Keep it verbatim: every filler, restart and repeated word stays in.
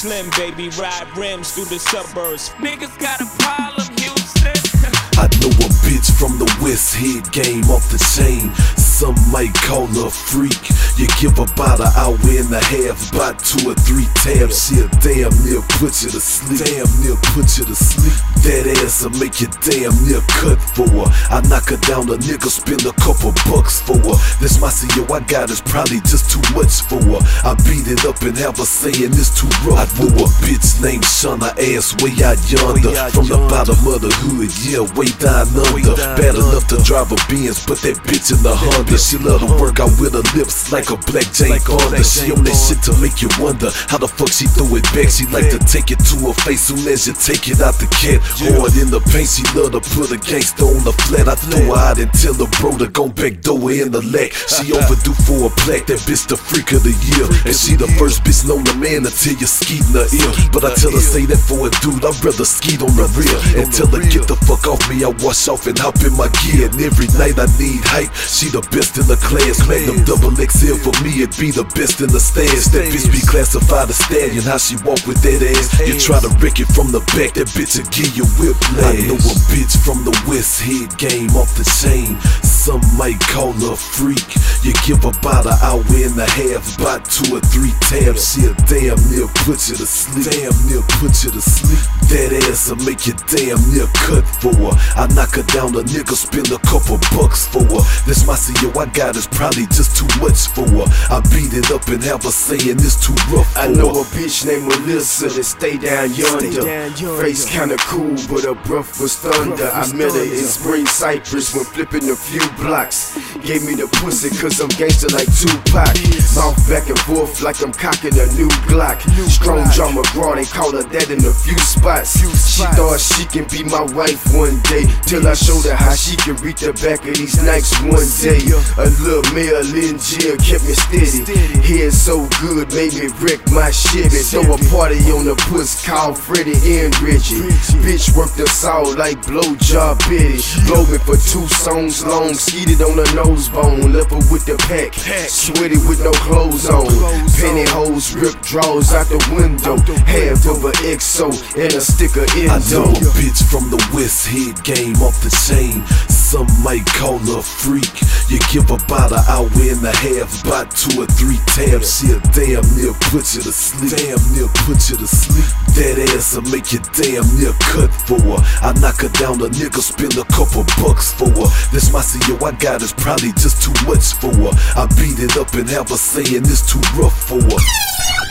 Slim, baby, ride rims through the suburbs. Niggas got a problem, Houston. I know a bitch from the West Head game off the chain. Some might call her a freak. You give about an hour and a half, about two or three tabs. She'll damn near put you to sleep. Damn near put you to sleep. That ass'll make you damn near cut for her. I knock her down, a nigga spend a couple bucks for her. This my C O I got is probably just too much for her. I beat it up and have her saying it's too rough. I know a bitch named Shauna, ass way out yonder. From the bottom of the hood, yeah, way down under. Bad enough to drive a Benz, but that bitch in the Honda. She love to work out with her lips like a black Jane Fonda. She on that shit to make you wonder how the fuck she throw it back. She like to take it to her face soon as you take it out the cat. Hard in the paint, she love to put a gangster on the flat. I throw her out and tell her bro to go back door her in the lack. She overdue for a plaque, that bitch the freak of the year. And she the first bitch known to man until you skeet in her ear. But I tell her say that for a dude, I'd rather skeet on the rear. And tell her get the fuck off me, I wash off and hop in my gear. And every night I need hype, she the best in the class. Magnum double X L for me, it be the best in the stash. That bitch be classified a stallion, how she walk with that ass. You try to wreck it from the back, that bitch will give you whiplash. I know a bitch from the West Head game off the chain. Some might call her a freak. You give about an hour and a half, about two or three tabs. She'll damn near put you to sleep. Damn near put you to sleep. That ass'll make you damn near cut for her. I knock her down, a nigga spend a couple bucks for her. This my C O I got is probably just too much for her. I beat it up and have her saying it's too rough for I know her. a bitch named Melissa that stay down yonder. Face kinda cool, but her breath was thunder. I met her in Spring Cypress when flipping a few blocks. Gave me the pussy cause I'm gangster like Tupac. Mouth back and forth like I'm cocking a new Glock. Strong John McGraw, they call her that in a few spots. She thought she can be my wife one day, till I showed her how she can reach the back of these Nikes one day. A little Mel in jail kept me steady. Head so good made me wreck my Chevy. Throw a party on the puss, call Freddie and Reggie. Bitch worked us out like blowjob Betty. Blow me for two songs long, skeeted on her nose bone. Left her with the pack, sweaty with no clothes on. Pantyhose, ripped drawers out the window. Half of a X O and a sticker I know endo. a bitch from the West Head game off the chain. Some might call her a freak. You give about an hour and a half, about two or three tabs. She'll damn near put you to sleep. Damn near put you to sleep. That ass'll make you damn near cut for her. I knock her down, a nigga spend a couple bucks for her. This my C O I got is probably just too much for her. I beat it up and have her saying it's too rough for her.